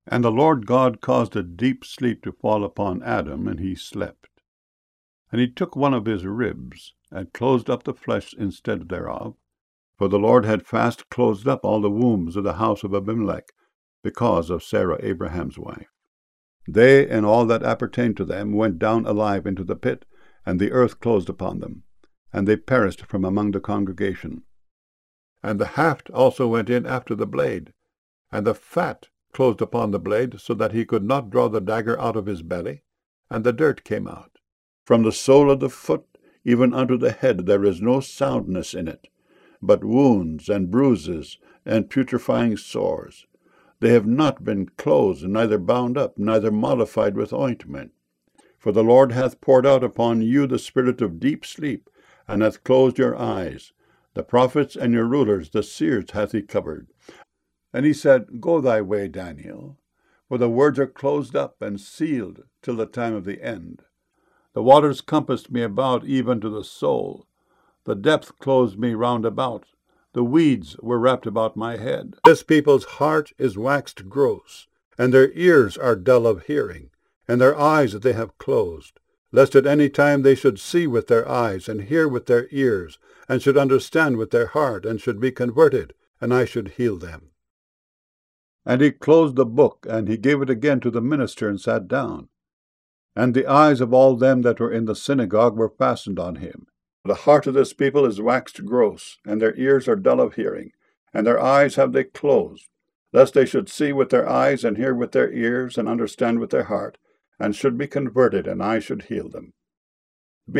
And the Lord God caused a deep sleep to fall upon Adam, and he slept. And he took one of his ribs, and closed up the flesh instead thereof. For the Lord had fast closed up all the wombs of the house of Abimelech, because of Sarah Abraham's wife. They and all that appertained to them went down alive into the pit, and the earth closed upon them, and they perished from among the congregation. And the haft also went in after the blade, and the fat closed upon the blade, so that he could not draw the dagger out of his belly, and the dirt came out. From the sole of the foot even unto the head there is no soundness in it, but wounds and bruises and putrefying sores. They have not been closed, neither bound up, neither mollified with ointment. For the Lord hath poured out upon you the spirit of deep sleep, and hath closed your eyes. The prophets and your rulers, the seers, hath he covered. And he said, Go thy way, Daniel, for the words are closed up and sealed till the time of the end. The waters compassed me about even to the soul. The depth closed me round about. The weeds were wrapped about my head. This people's heart is waxed gross, and their ears are dull of hearing, and their eyes they have closed, lest at any time they should see with their eyes, and hear with their ears, and should understand with their heart, and should be converted, and I should heal them. And he closed the book, and he gave it again to the minister, and sat down. And the eyes of all them that were in the synagogue were fastened on him. The heart of this people is waxed gross, and their ears are dull of hearing, and their eyes have they closed, lest they should see with their eyes, and hear with their ears, and understand with their heart, and should be converted, and I should heal them.